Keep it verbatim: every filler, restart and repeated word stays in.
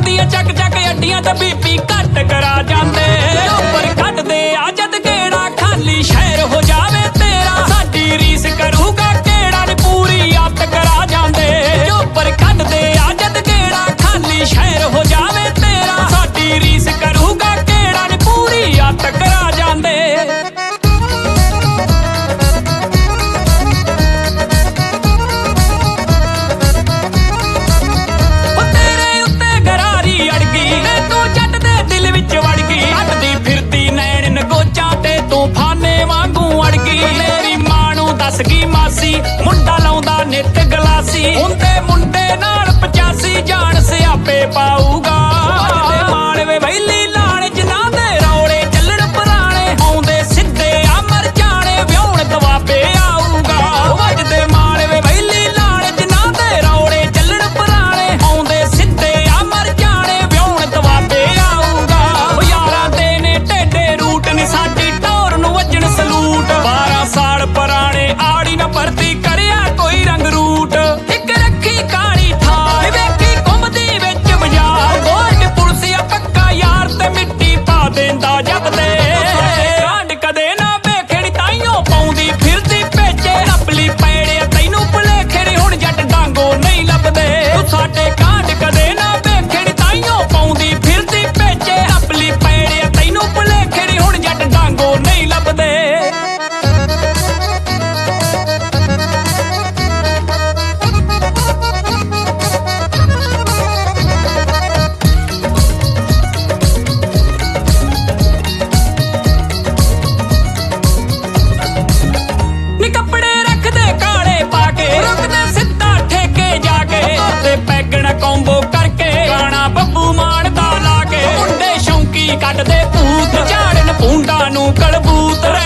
ਦੀਆਂ ਚੱਕ ਚੱਕ ਅੱਡੀਆਂ ਤੇ ਬੀਪੀ ਘੱਟ ਕਰਾ ਜਾਂਦੇ। ਉੱਪਰ ਕੱਢਦੇ ਆ ਜਦ ਗੇੜਾ ਖਾਲੀ ਸ਼ਹਿਰ ਹੋ ਜਾਵੇ ਤੇਰਾ, ਸਾਡੀ ਰੀਸ ਕਰੂਗਾ ਕਿਹੜਾ ਨੀ ਪੂਰੀ ਅੱਤ ਕਰਾ ਜਾਂਦੇ। ਉੱਪਰ ਕੱਢਦੇ ਆ ਜਦ ਗੇੜਾ ਖਾਲੀ ਸ਼ਹਿਰ ਹੋ ਜਾਵੇ ਤੇਰਾ, ਸਾਡੀ ਰੀਸ ਕਰੂਗਾ ਕਿਹੜਾ ਨੀ ਪੂਰੀ ਅੱਤ ਕਰਾ ਜਾਂਦੇ। ਦੱਸਗੀ ਮਾਸੀ ਮੁੰਡਾ ਲਾਉਂਦਾ ਨਿੱਤ ਗਲਾਸੀ, ਹੁੰਦੇ ਮੁੰਡੇ ਨਾਲ ਪਚਾਸੀ ਜਾਣ ਸਿਆਪੇ ਪਾਊਗਾ। ਵੱਜਦੇ ਮਾਲਵੇ ਵੈਲੀ ਲਾਣੇ ਜਿਨ੍ਹਾਂ ਦੇ ਰੌਲੇ ਚੱਲਣ ਪੁਰਾਣੇ, ਆਉਂਦੇ ਸਿੱਧੇ ਆ ਮਰ ਜਾਣੇ ਵਿਆਹੁਣ ਦਵਾਬੇ ਆਊਗਾ। ਵੱਜਦੇ ਮਾਲਵੇ ਵੈਲੀ ਲਾਣੇ ਜਿਨ੍ਹਾਂ ਦੇ ਰੌਲੇ ਚੱਲਣ ਪੁਰਾਣੇ, ਆਉਂਦੇ ਸਿੱਧੇ ਆ ਮਰ ਜਾਣੇ ਵਿਆਹੁਣ ਦਵਾਬੇ ਆਊਗਾ। ਉਹ ਯਾਰਾਂ ਦੇ ਨੇ ਟੇਢੇ ਰੂਟ ਨੀ ਸਾਡੀ ਟੌਰ ਨੂੰ ਵੱਜਣ ਸਲੂਟ, ਬਾਰਾਂ ਸਾਲ ਪੁਰਾਣੇ ਆੜੀ ਨਾ ਭਰਤੀ ਕਰਿਆ ਕੋਈ ਰੰਗ ਰੂਟ। ਇੱਕ ਰੱਖੀ ਕਾਲੀ ਥਾਰ ਵੇਖੀ ਘੁੰਮਦੀ ਵਿੱਚ ਬਾਜ਼ਾਰ, ਗੋਲਡ ਪੁਲਸੀਆ ਪੱਕਾ ਯਾਰ ਤੇ ਮਿੱਟੀ ਪਾ ਦਿੰਦਾ ਜਪਦੇ। ਕਾਂਡ ਕਦੇ ਨਾ ਵੇਖਣੀ ਤਾਈਓ ਪਾਉਂਦੀ ਫਿਰਦੀ ਭੇਜੇ, ਨਪਲੀ ਪੈੜਿਆ ਤੈਨੂੰ ਭੁਲੇਖੇ ਨੀ ਹੁਣ ਜੱਟ ਡਾਂਗੋ ਨਹੀਂ ਲੱਭਦੇ। ਤੂੰ ਸਾਡੇ ਕਾਂਡ ਕਦੇ ਨਾ ਵੇਖਣੀ ਤਾਈਓ ਪਾਉਂਦੀ ਫਿਰਦੀ ਭੇਜੇ, ਨਪਲੀ ਪੈੜਿਆ ਤੈਨੂੰ ਭੁਲੇਖੇ ਨੀ ਹੁਣ ਜੱਟ ਡਾਂਗੋ ਨਹੀਂ ਲੱਭਦੇ। ਕੰਬੋ ਕਰਕੇ ਗਾਣਾ ਬੱਬੂ ਮਾਨ ਦਾ ਲਾ ਕੇ, ਮੁੰਡੇ ਸ਼ੌਂਕੀ ਕੱਢਦੇ ਭੂਤ ਝਾੜਨ ਭੂੰਡਾ ਨੂੰ ਕਲਬੂਤ।